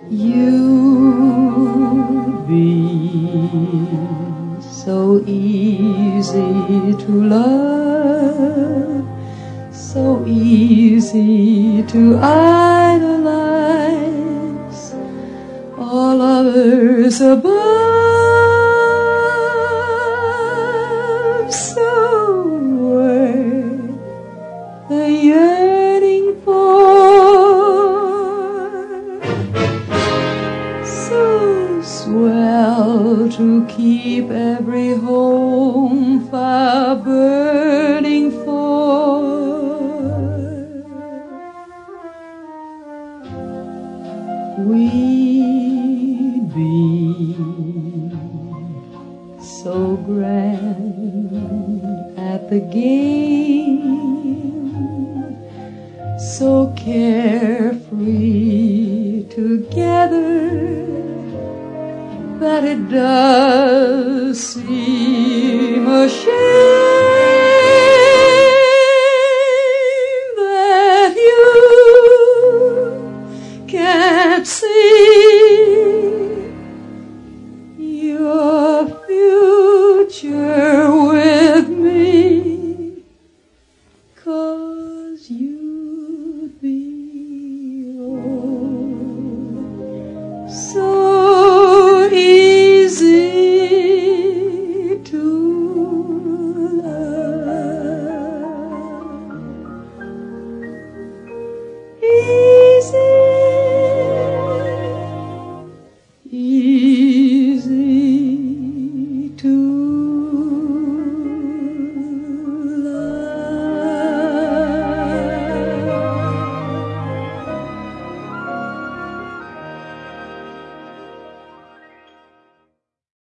You'd be so easy to love, so easy to idolize, all others above, so worth the yearning for, so swell to keep every home fire burning for. We'd be so grand at the game, so carefree together that it does